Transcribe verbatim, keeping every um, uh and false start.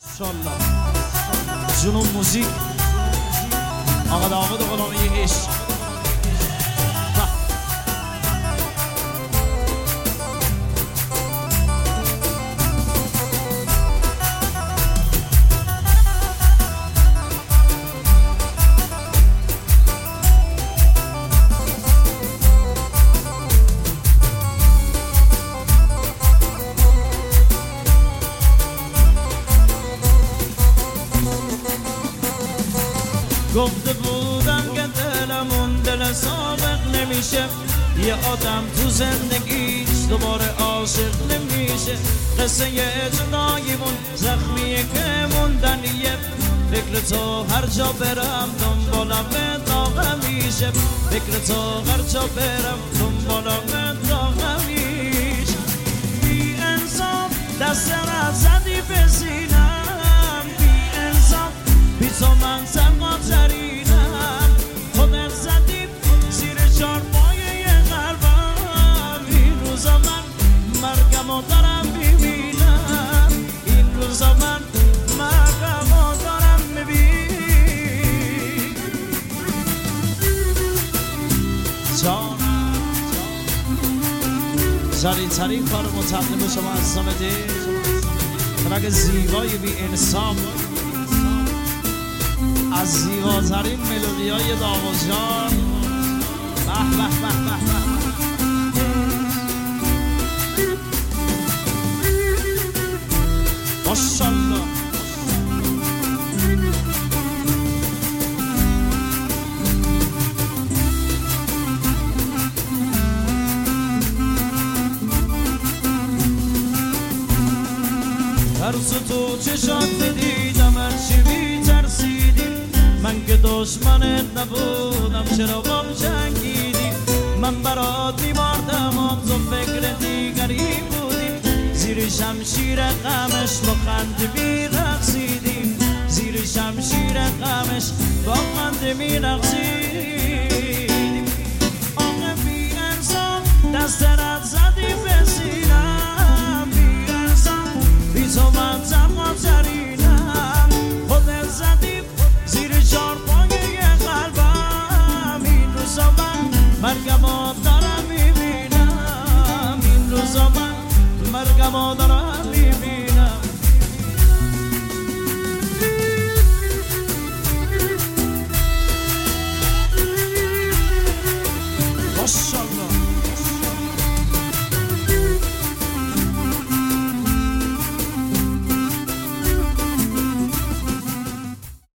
انشالله جنوب موزیک آقا داود غلامی عشق گفته بودم که دلمون دل سابق نمیشه یه آدم تو زندگیش دوباره عاشق نمیشه قصه جداییمون زخمیه که موندنیه فکر تو هر جا برم دنبالم داغم میشه فکر تو هر جا برم دنبالم داغم میشه بی انصاف دست را زدی به سینم بی انصاف بی تو من سرما ترینم خودت زدی زیر چارپایه قلبم این روزا من مرگمو دارم میبینم این روزا من مرگمو دارم میبینم جانم سریع سریع کار متقدم شما از سامده ترک زیبای بی انصاف از زیباترین ملودی های داوود جان به به به به به ماشالله ترس تو چشات دیدم هرچی بی ترسیدی من که دشمنت نبودم چرا بام جنگیدی من برات میماردم و تو فکر دیگری بودی زیر شمشیر غمش با خنده میرقصیدیم زیر شمشیر غمش با خنده میرقصیدیم آقا بی انصاف دست رد زدی به سینم بی انصاف بی تو من تمام